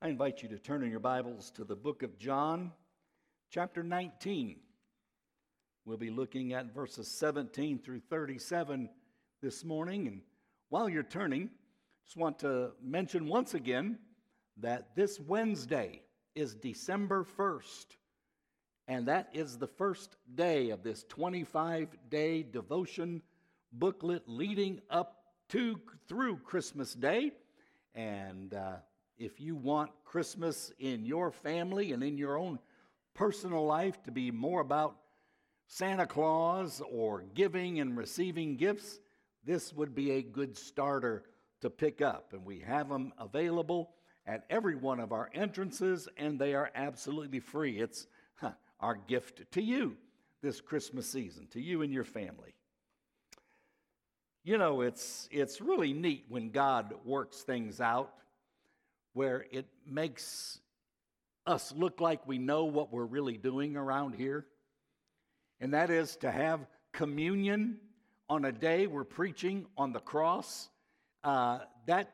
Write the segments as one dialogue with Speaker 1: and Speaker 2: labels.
Speaker 1: I invite you to turn in your Bibles to the book of John, chapter 19. We'll be looking at verses 17 through 37 this morning. And while you're turning, just want to mention once again that this Wednesday is December 1st. And that is the first day of this 25-day devotion booklet leading up to through Christmas Day. And if you want Christmas in your family and in your own personal life to be more about Santa Claus or giving and receiving gifts, this would be a good starter to pick up. And we have them available at every one of our entrances, and they are absolutely free. It's our gift to you this Christmas season, to you and your family. You know, it's really neat when God works things out where it makes us look like we know what we're really doing around here. And that is to have communion on a day we're preaching on the cross. It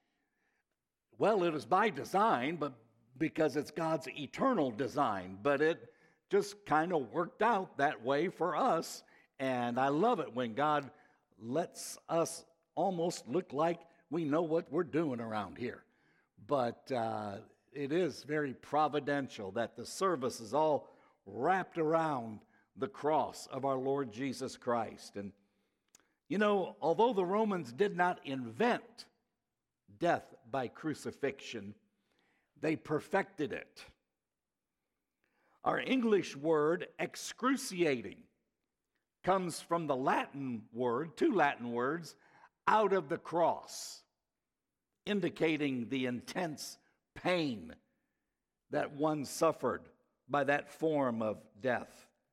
Speaker 1: is by design, but because it's God's eternal design. But it just kind of worked out that way for us. And I love it when God lets us almost look like we know what we're doing around here. But it is very providential that the service is all wrapped around the cross of our Lord Jesus Christ. And, you know, although the Romans did not invent death by crucifixion, they perfected it. Our English word excruciating comes from the Latin word, two Latin words, out of the cross, indicating the intense pain that one suffered by that form of death.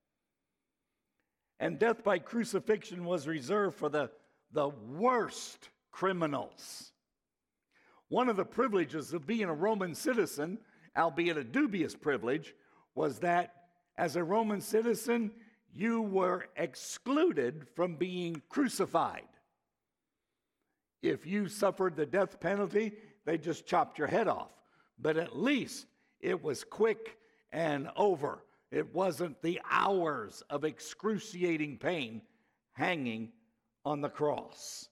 Speaker 1: And death by crucifixion was reserved for the worst criminals. One of the privileges of being a Roman citizen, albeit a dubious privilege, was that as a Roman citizen, you were excluded from being crucified. If you suffered the death penalty, they just chopped your head off. But at least it was quick and over. It wasn't the hours of excruciating pain hanging on the cross.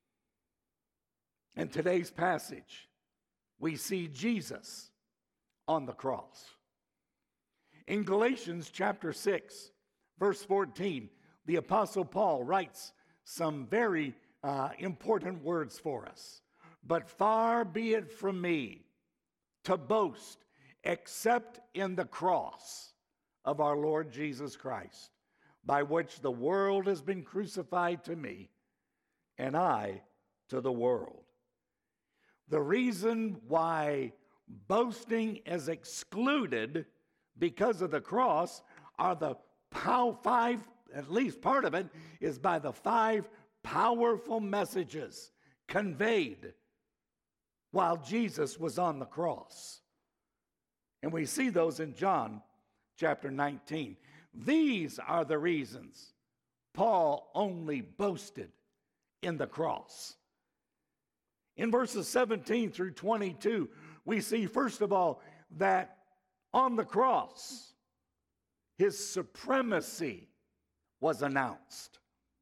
Speaker 1: In today's passage, we see Jesus on the cross. In Galatians chapter 6, verse 14, the Apostle Paul writes some very important words for us. But far be it from me to boast except in the cross of our Lord Jesus Christ, by which the world has been crucified to me, and I to the world. The reason why boasting is excluded because of the cross are the five, at least part of it, is by the five powerful messages conveyed while Jesus was on the cross. And we see those in John chapter 19. These are the reasons Paul only boasted in the cross. In verses 17 through 22, we see, first of all, that on the cross, his supremacy was announced.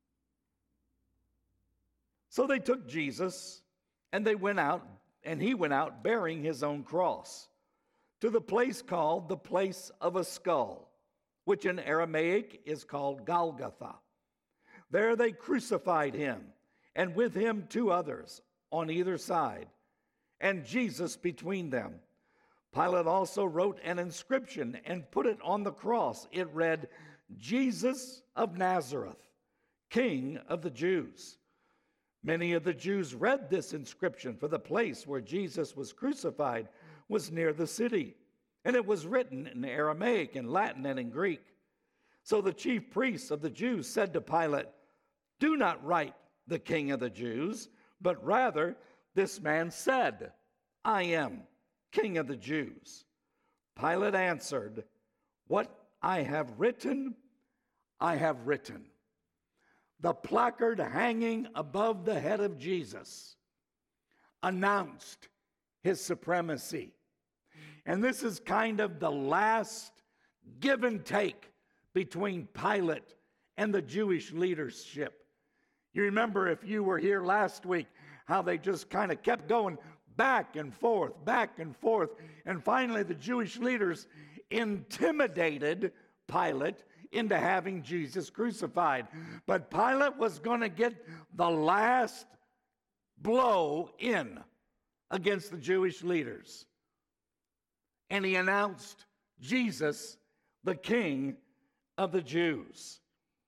Speaker 1: So they took Jesus, and they went out, and he went out bearing his own cross to the place called the place of a skull, which in Aramaic is called Golgotha. There they crucified him, and with him two others on either side, and Jesus between them. Pilate also wrote an inscription and put it on the cross. It read, Jesus of Nazareth, King of the Jews. Many of the Jews read this inscription, for the place where Jesus was crucified was near the city, and it was written in Aramaic, in Latin, and in Greek. So the chief priests of the Jews said to Pilate, do not write the King of the Jews, but rather this man said, I am King of the Jews. Pilate answered, what I have written, I have written. The placard hanging above the head of Jesus announced his supremacy And this is kind of the last give and take between Pilate and the Jewish leadership. You remember, if you were here last week, how they just kind of kept going back and forth, and finally the Jewish leaders intimidated Pilate into having Jesus crucified. But Pilate was going to get the last blow in against the Jewish leaders. And he announced Jesus, the King of the Jews.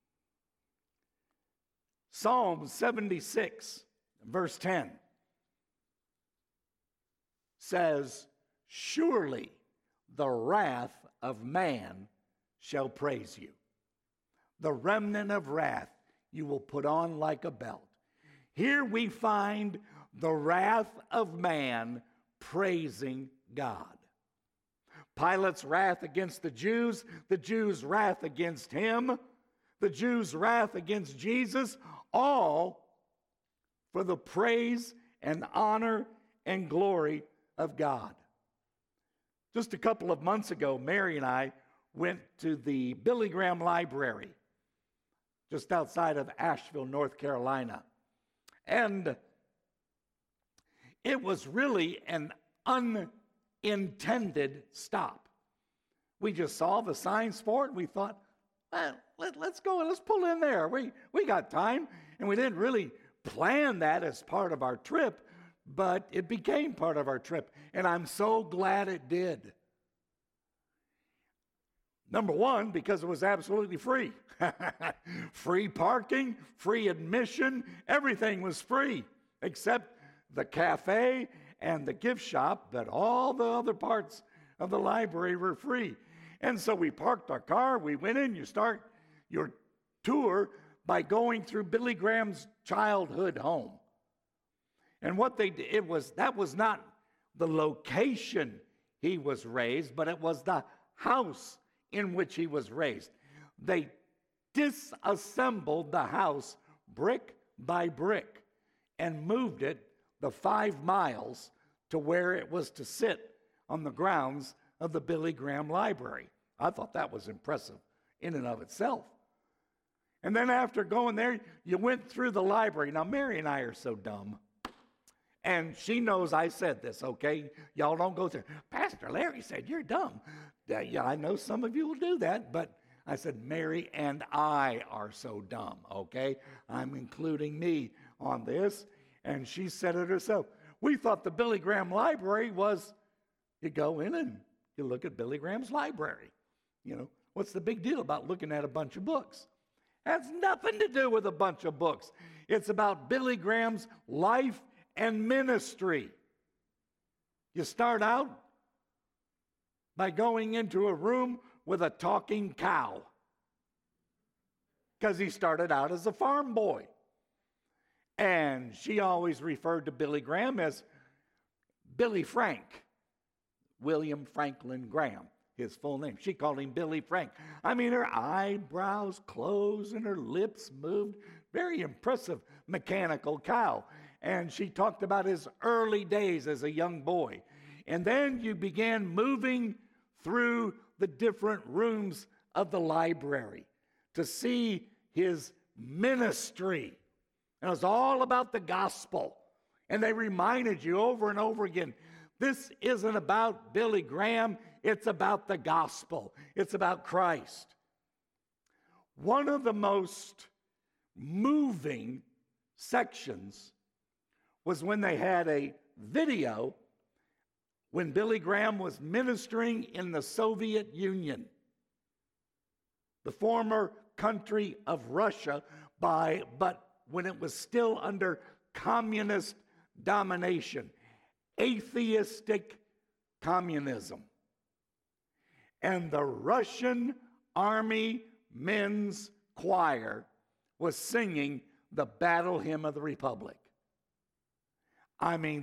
Speaker 1: Psalm 76, verse 10 says, "Surely the wrath of man shall praise you. The remnant of wrath you will put on like a belt." Here we find the wrath of man praising God. Pilate's wrath against the Jews' wrath against him, the Jews' wrath against Jesus, all for the praise and honor and glory of God. Just a couple of months ago, Mary and I went to the Billy Graham Library just outside of Asheville, North Carolina. And it was really an unintended stop. We just saw the signs for it, and we thought, let's go and let's pull in there. We got time, and we didn't really plan that as part of our trip, but it became part of our trip, and I'm so glad it did. Number one, because it was absolutely free. Free parking, free admission, everything was free except the cafe and the gift shop, but all the other parts of the library were free. And so we parked our car, we went in. You start your tour by going through Billy Graham's childhood home. And what they did, that was not the location he was raised, but it was the house in which he was raised. They disassembled the house brick by brick and moved it the 5 miles to where it was to sit on the grounds of the Billy Graham Library. I thought that was impressive in and of itself. And then after going there, you went through the library. Now, Mary and I are so dumb. And she knows I said this, okay? Y'all don't go through. Pastor Larry said, you're dumb. Yeah, I know some of you will do that, but I said, Mary and I are so dumb, okay? I'm including me on this. And she said it herself. We thought the Billy Graham Library was, you go in and you look at Billy Graham's library. You know, what's the big deal about looking at a bunch of books? Has nothing to do with a bunch of books. It's about Billy Graham's life and ministry. You start out by going into a room with a talking cow, because he started out as a farm boy. And she always referred to Billy Graham as Billy Frank, William Franklin Graham, his full name. She called him Billy Frank. I mean, her eyebrows closed and her lips moved. Very impressive mechanical cow. And she talked about his early days as a young boy. And then you began moving through the different rooms of the library to see his ministry. And it was all about the gospel. And they reminded you over and over again, this isn't about Billy Graham, it's about the gospel. It's about Christ. One of the most moving sections was when they had a video when Billy Graham was ministering in the Soviet Union, the former country of Russia, but when it was still under communist domination, atheistic communism. And the Russian Army Men's Choir was singing the Battle Hymn of the Republic. I mean,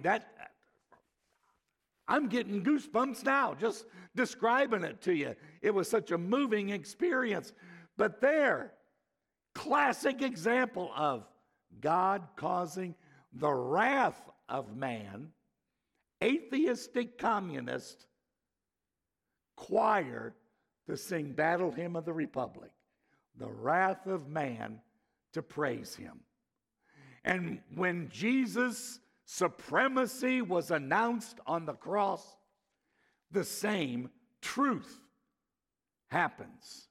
Speaker 1: I'm getting goosebumps now just describing it to you. It was such a moving experience. But there, classic example of God causing the wrath of man, atheistic communist, choir to sing Battle Hymn of the Republic, the wrath of man to praise him. And when Jesus' supremacy was announced on the cross, the same truth happens.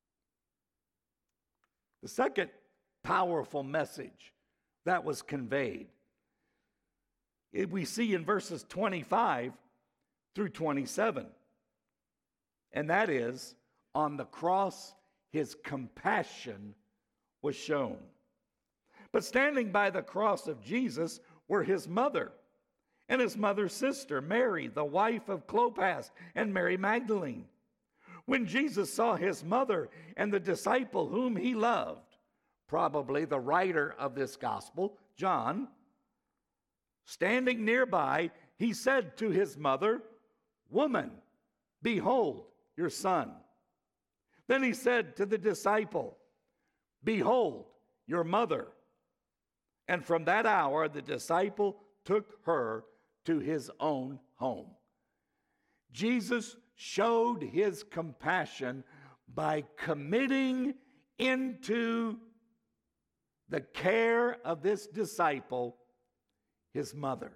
Speaker 1: The second powerful message that was conveyed, we see in verses 25 through 27. And that is, on the cross, his compassion was shown. But standing by the cross of Jesus were his mother and his mother's sister, Mary, the wife of Clopas, and Mary Magdalene. When Jesus saw his mother and the disciple whom he loved, probably the writer of this gospel, John, standing nearby, he said to his mother, "Woman, behold your son." Then he said to the disciple, "Behold your mother." And from that hour, the disciple took her to his own home. Jesus showed his compassion by committing into the care of this disciple his mother.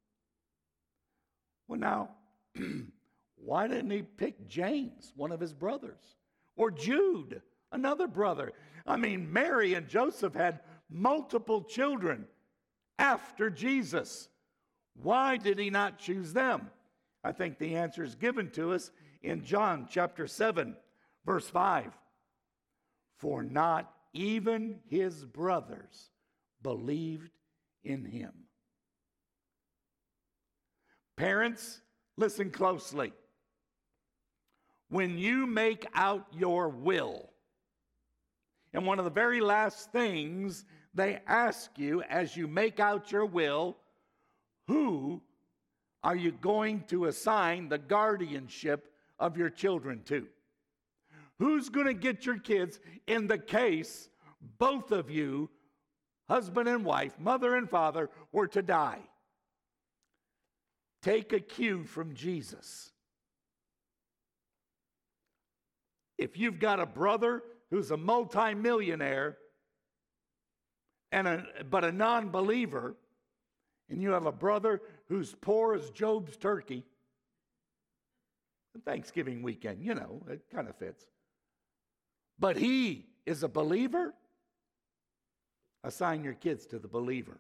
Speaker 1: Well, now, why didn't he pick James, one of his brothers, or Jude, another brother? I mean, Mary and Joseph had multiple children after Jesus. Why did he not choose them? I think the answer is given to us in John chapter 7, verse 5. For not even his brothers believed in him. Parents, listen closely. When you make out your will, and one of the very last things they ask you as you make out your will, who are you going to assign the guardianship of your children to? Who's going to get your kids in the case both of you, husband and wife, mother and father, were to die? Take a cue from Jesus. If you've got a brother who's a multimillionaire but a non-believer, and you have a brother who's poor as Job's turkey, Thanksgiving weekend, you know, it kind of fits. But he is a believer, assign your kids to the believer.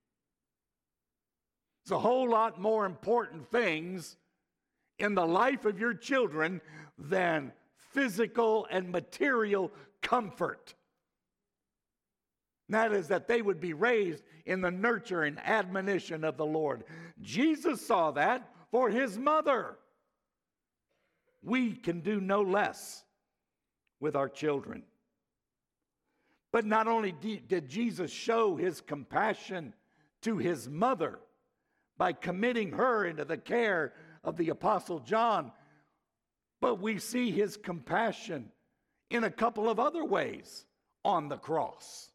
Speaker 1: It's a whole lot more important things in the life of your children than physical and material comfort. And that is that they would be raised in the nurture and admonition of the Lord. Jesus saw that for his mother. We can do no less with our children. But not only did Jesus show his compassion to his mother by committing her into the care of the Apostle John, but we see his compassion in a couple of other ways on the cross.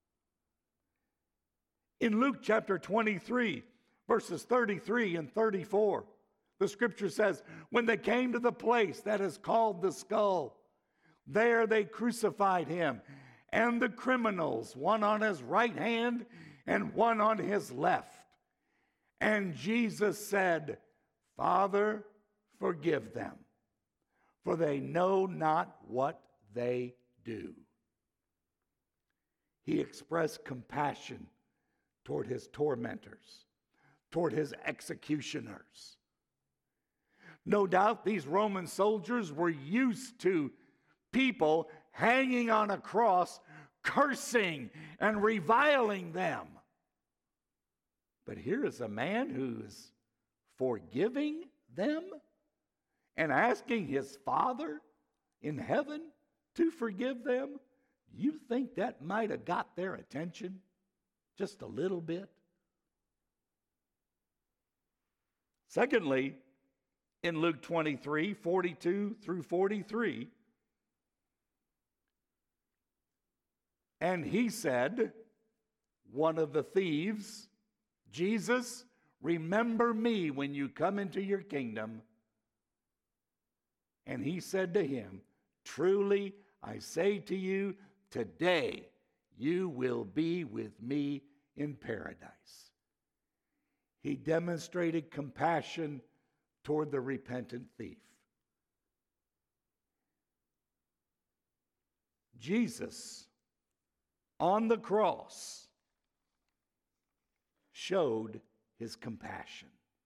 Speaker 1: In Luke chapter 23, verses 33 and 34, the scripture says, when they came to the place that is called the skull, there they crucified him and the criminals, one on his right hand and one on his left. And Jesus said, Father, forgive them, for they know not what they do. He expressed compassion toward his tormentors, toward his executioners. No doubt these Roman soldiers were used to people hanging on a cross, cursing and reviling them. But here is a man who's forgiving them and asking his Father in heaven to forgive them. Do you think that might have got their attention just a little bit? Secondly, in Luke 23, 42 through 43, and he said, one of the thieves, Jesus, remember me when you come into your kingdom. And he said to him, truly, I say to you, today you will be with me in paradise. He demonstrated compassion toward the repentant thief. Jesus, on the cross, showed his compassion.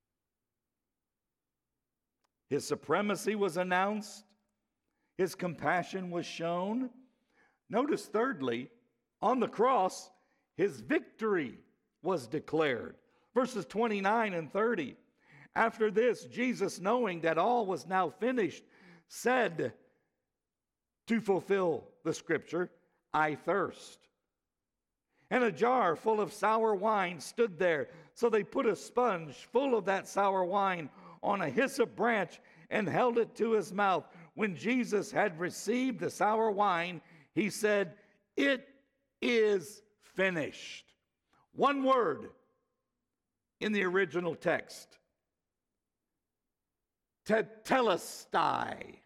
Speaker 1: His supremacy was announced. His compassion was shown. Notice, thirdly, on the cross, his victory was declared. Verses 29 and 30. After this, Jesus, knowing that all was now finished, said, to fulfill the scripture, I thirst. And a jar full of sour wine stood there. So they put a sponge full of that sour wine on a hyssop branch and held it to his mouth. When Jesus had received the sour wine, he said, it is finished. One word in the original text. Tetelestai.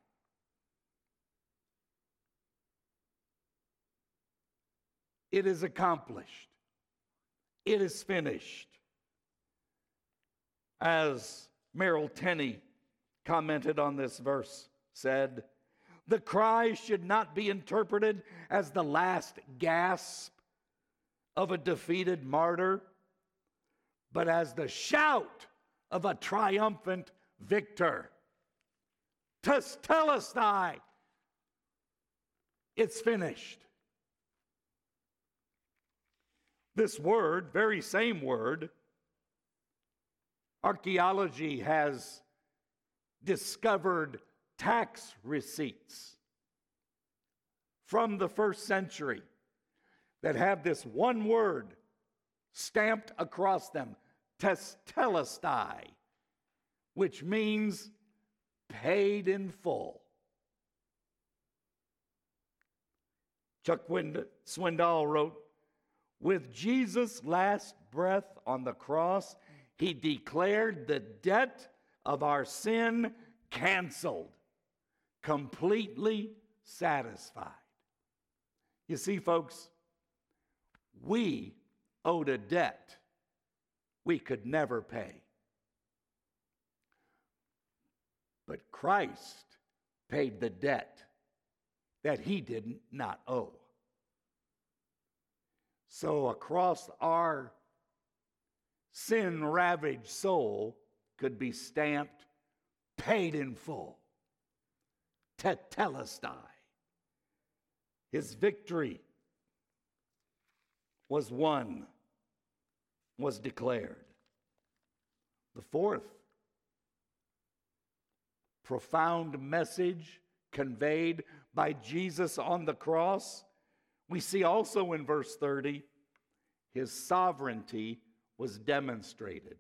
Speaker 1: It is accomplished. It is finished. As Merrill Tenney commented on this verse, said, the cry should not be interpreted as the last gasp of a defeated martyr, but as the shout of a triumphant victor. Tetelestai. It's finished. This word, very same word, archaeology has discovered tax receipts from the first century that have this one word stamped across them, tetelestai, which means paid in full. Chuck Swindoll wrote, with Jesus' last breath on the cross, he declared the debt of our sin canceled, completely satisfied. You see, folks, we owed a debt we could never pay. But Christ paid the debt that he did not owe. So across our sin-ravaged soul could be stamped, paid in full. Tetelestai. His victory was won, was declared. The fourth profound message conveyed by Jesus on the cross, we see also in verse 30, his sovereignty was demonstrated.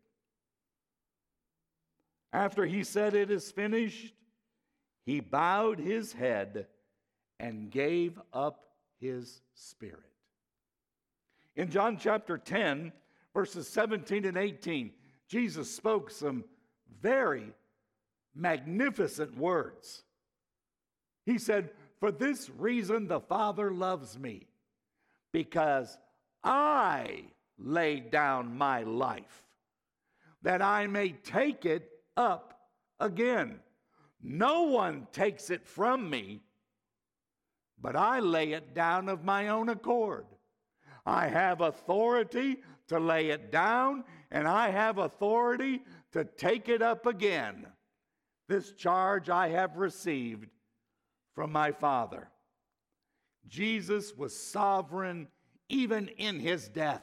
Speaker 1: After he said it is finished, he bowed his head and gave up his spirit. In John chapter 10, verses 17 and 18, Jesus spoke some very magnificent words. He said, for this reason the Father loves me, because I laid down my life, that I may take it up again. No one takes it from me, but I lay it down of my own accord. I have authority to lay it down, and I have authority to take it up again. This charge I have received from my Father. Jesus was sovereign even in his death.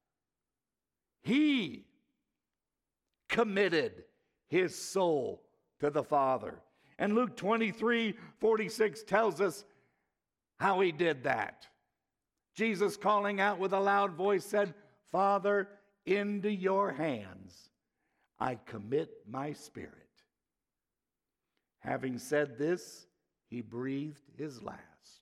Speaker 1: He committed his soul to the Father. And Luke 23:46 tells us how he did that. Jesus, calling out with a loud voice, said, Father, into your hands I commit my spirit. Having said this, he breathed his last.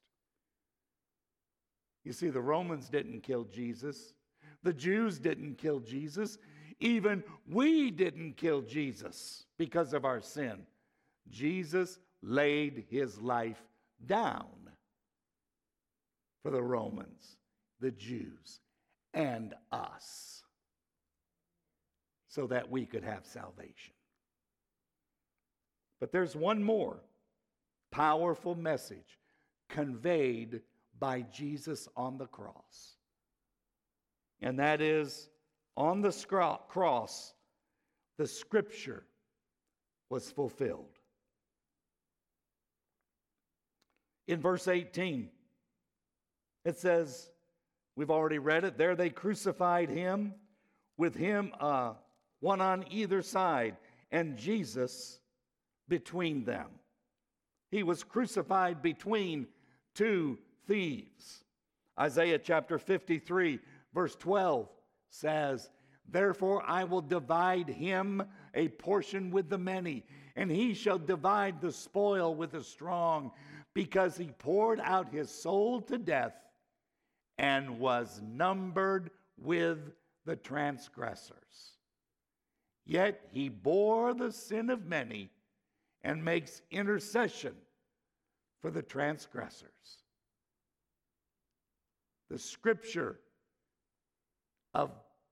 Speaker 1: You see, the Romans didn't kill Jesus. The Jews didn't kill Jesus. Even we didn't kill Jesus because of our sin. Jesus laid his life down for the Romans, the Jews, and us, so that we could have salvation. But there's one more powerful message conveyed by Jesus on the cross. And that is, on the cross, the scripture was fulfilled. In verse 18, it says, we've already read it, there they crucified him, with him one on either side, and Jesus between them. He was crucified between two thieves. Isaiah chapter 53, verse 12 says, therefore I will divide him a portion with the many, and he shall divide the spoil with the strong, because he poured out his soul to death and was numbered with the transgressors. Yet he bore the sin of many and makes intercession for the transgressors. The scripture of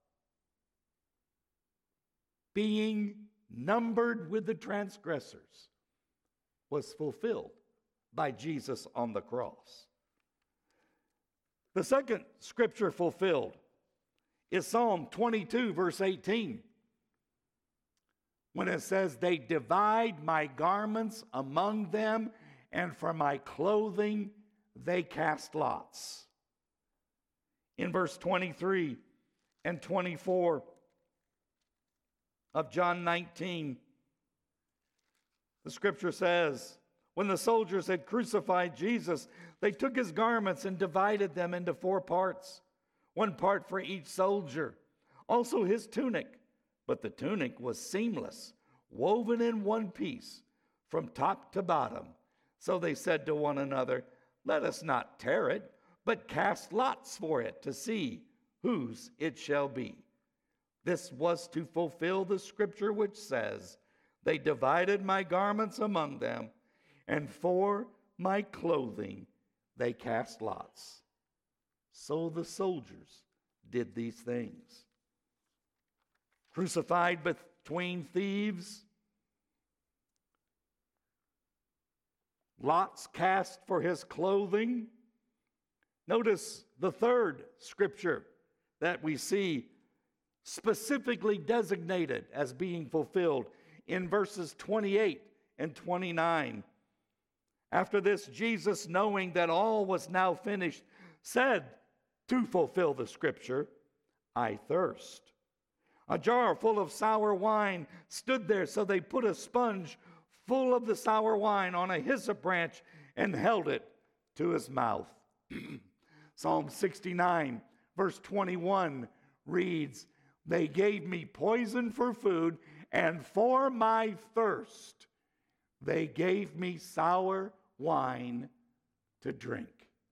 Speaker 1: being numbered with the transgressors was fulfilled by Jesus on the cross. The second scripture fulfilled is Psalm 22, verse 18, when it says, they divide my garments among them, and for my clothing they cast lots. In verse 23 and 24 of John 19, the scripture says, when the soldiers had crucified Jesus, they took his garments and divided them into 4 parts, 1 part for each soldier. Also his tunic, but the tunic was seamless, woven in one piece from top to bottom. So they said to one another, let us not tear it, but cast lots for it to see whose it shall be. This was to fulfill the scripture which says, they divided my garments among them, and for my clothing they cast lots. So the soldiers did these things. Crucified between thieves, lots cast for his clothing. Notice the third scripture that we see specifically designated as being fulfilled in verses 28 and 29. After this, Jesus, knowing that all was now finished, said to fulfill the scripture, I thirst. A jar full of sour wine stood there, so they put a sponge full of the sour wine on a hyssop branch and held it to his mouth. Psalm 69, verse 21 reads, they gave me poison for food, and for my thirst they gave me sour wine to drink.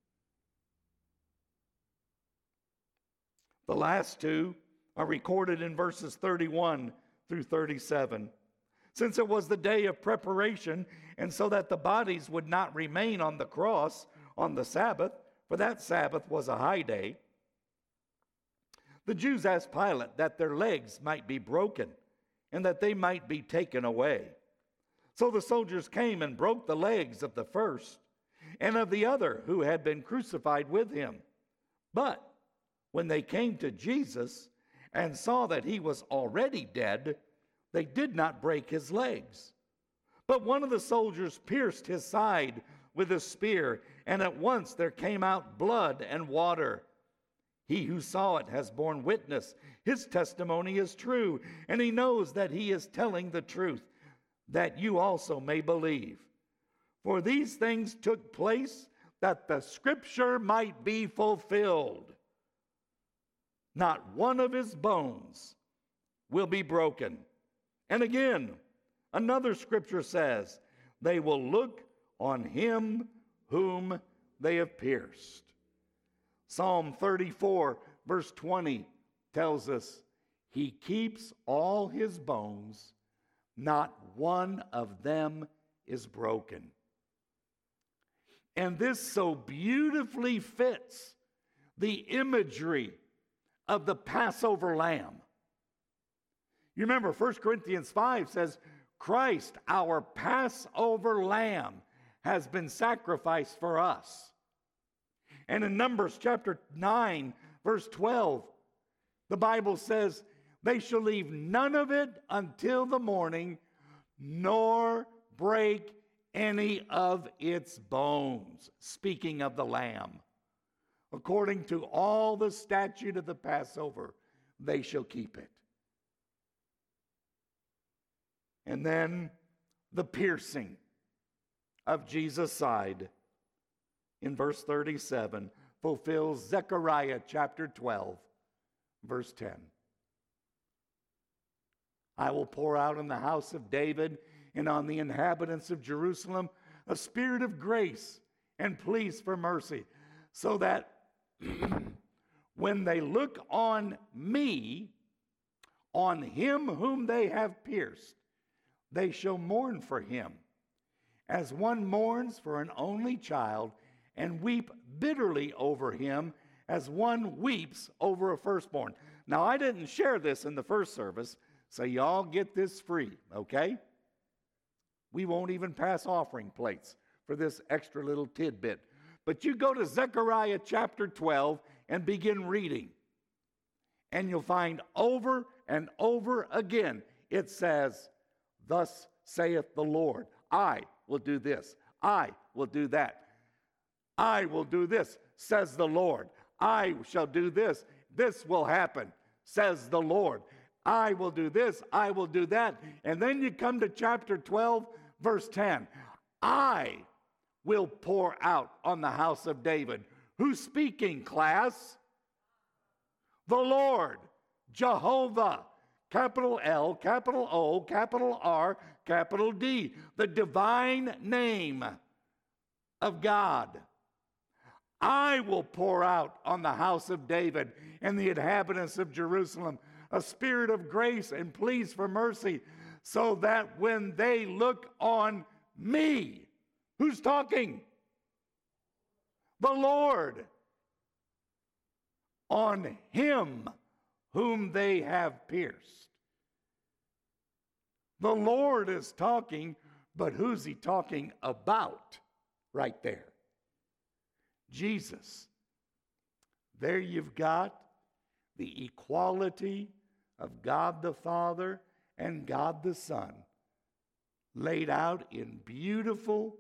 Speaker 1: The last two are recorded in verses 31 through 37. Since it was the day of preparation, and so that the bodies would not remain on the cross on the Sabbath, for that Sabbath was a high day, the Jews asked Pilate that their legs might be broken and that they might be taken away. So the soldiers came and broke the legs of the first and of the other who had been crucified with him. But when they came to Jesus and saw that he was already dead, they did not break his legs. But one of the soldiers pierced his side with a spear, and at once there came out blood and water. He who saw it has borne witness. His testimony is true, and he knows that he is telling the truth, that you also may believe. For these things took place that the scripture might be fulfilled. Not one of his bones will be broken. And again, another scripture says, they will look on him whom they have pierced. Psalm 34, verse 20 tells us, he keeps all his bones, not one of them is broken. And this so beautifully fits the imagery of the Passover lamb. You remember 1 Corinthians 5 says, Christ, our Passover lamb, has been sacrificed for us. And in Numbers chapter 9, verse 12, the Bible says, they shall leave none of it until the morning, nor break any of its bones. Speaking of the lamb. According to all the statute of the Passover, they shall keep it. And then the piercing of Jesus' side in verse 37 fulfills Zechariah chapter 12, verse 10. I will pour out in the house of David and on the inhabitants of Jerusalem a spirit of grace and pleas for mercy, so that when they look on me, on him whom they have pierced, they shall mourn for him, as one mourns for an only child, and weep bitterly over him, as one weeps over a firstborn. Now, I didn't share this in the first service, so y'all get this free, okay? We won't even pass offering plates for this extra little tidbit. But you go to Zechariah chapter 12 and begin reading. And you'll find over and over again it says, thus saith the Lord, I will do this, I will do that. I will do this, says the Lord. I shall do this, this will happen, says the Lord. I will do this, I will do that. And then you come to chapter 12, verse 10. I will pour out on the house of David. Who's speaking, class? The Lord, Jehovah, capital L, capital O, capital R, capital D, the divine name of God. I will pour out on the house of David and the inhabitants of Jerusalem a spirit of grace and pleas for mercy, so that when they look on me, who's talking? The Lord. On him whom they have pierced. The Lord is talking, but who's he talking about right there? Jesus. There you've got the equality of God the Father and God the Son laid out in beautiful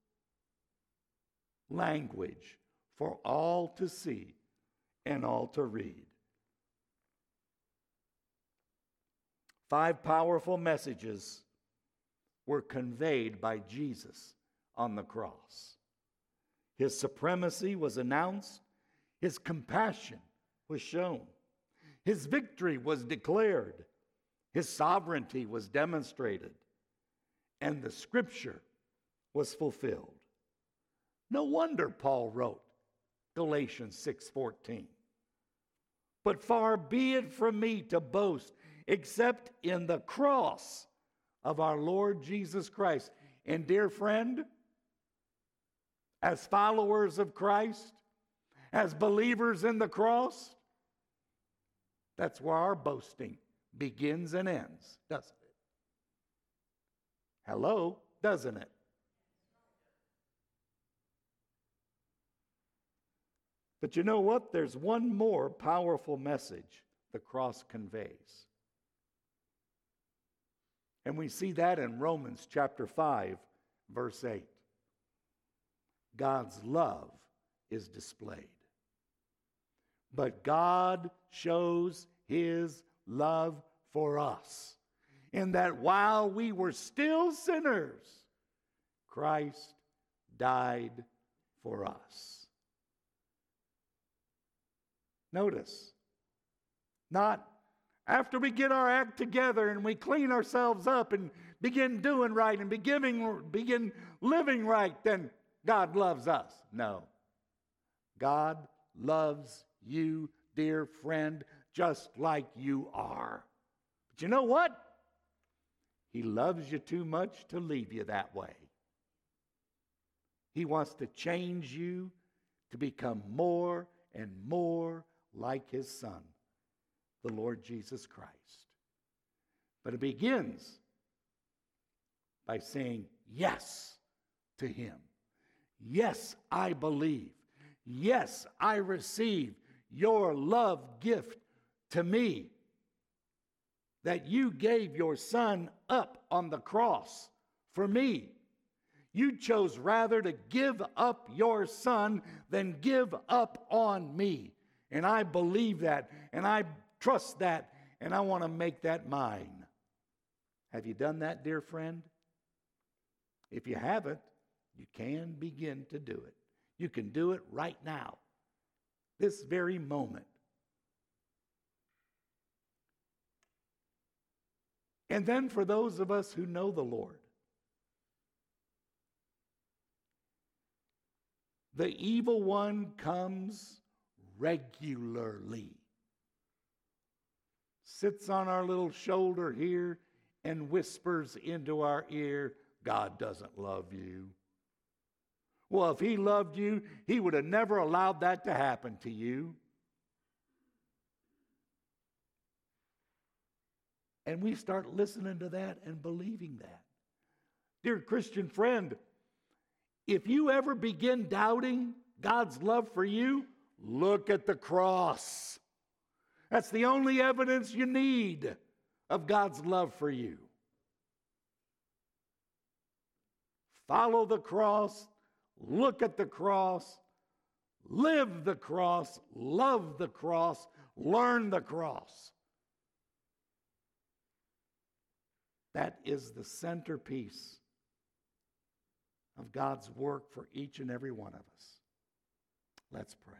Speaker 1: language for all to see and all to read. 5 powerful messages were conveyed by Jesus on the cross. His supremacy was announced. His compassion was shown. His victory was declared. His sovereignty was demonstrated. And the scripture was fulfilled. No wonder Paul wrote Galatians 6:14. But far be it from me to boast except in the cross of our Lord Jesus Christ. And dear friend, as followers of Christ, as believers in the cross, that's where our boasting begins and ends, doesn't it? Hello, doesn't it? But you know what? There's one more powerful message the cross conveys. And we see that in Romans chapter 5, verse 8. God's love is displayed. But God shows his love for us in that while we were still sinners, Christ died for us. Notice, not after we get our act together and we clean ourselves up and begin doing right and begin living right, then God loves us. No. God loves you, dear friend, just like you are. But you know what? He loves you too much to leave you that way. He wants to change you to become more and more like His Son, the Lord Jesus Christ. But it begins by saying yes to Him. Yes, I believe. Yes, I receive your love gift to me, that you gave your Son up on the cross for me. You chose rather to give up your Son than give up on me. And I believe that, and I trust that, and I want to make that mine. Have you done that, dear friend? If you haven't, you can begin to do it. You can do it right now, this very moment. And then for those of us who know the Lord, the evil one comes regularly, sits on our little shoulder here and whispers into our ear, God doesn't love you. Well, if He loved you, He would have never allowed that to happen to you. And we start listening to that and believing that. Dear Christian friend, if you ever begin doubting God's love for you, look at the cross. That's the only evidence you need of God's love for you. Follow the cross, look at the cross, live the cross, love the cross, learn the cross. That is the centerpiece of God's work for each and every one of us. Let's pray.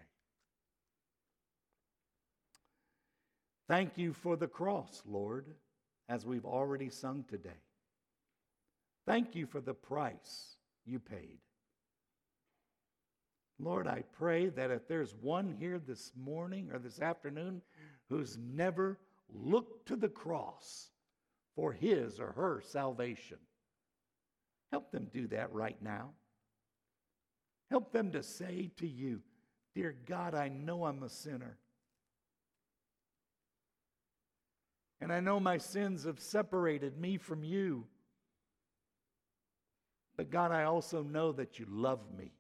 Speaker 1: Thank you for the cross, Lord, as we've already sung today. Thank you for the price you paid. Lord, I pray that if there's one here this morning or this afternoon who's never looked to the cross for his or her salvation, help them do that right now. Help them to say to you, dear God, I know I'm a sinner. And I know my sins have separated me from you. But God, I also know that you love me.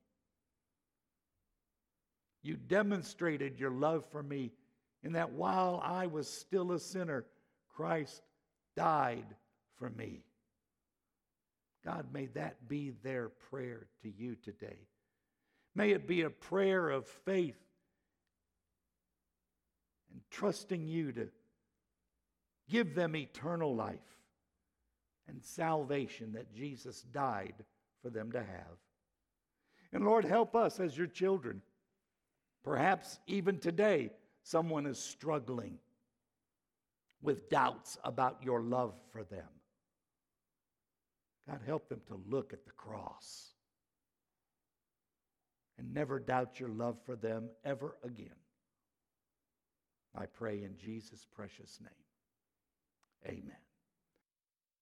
Speaker 1: You demonstrated your love for me in that while I was still a sinner, Christ died for me. God, may that be their prayer to you today. May it be a prayer of faith and trusting you to give them eternal life and salvation that Jesus died for them to have. And Lord, help us as your children. Perhaps even today, someone is struggling with doubts about your love for them. God, help them to look at the cross and never doubt your love for them ever again. I pray in Jesus' precious name. Amen.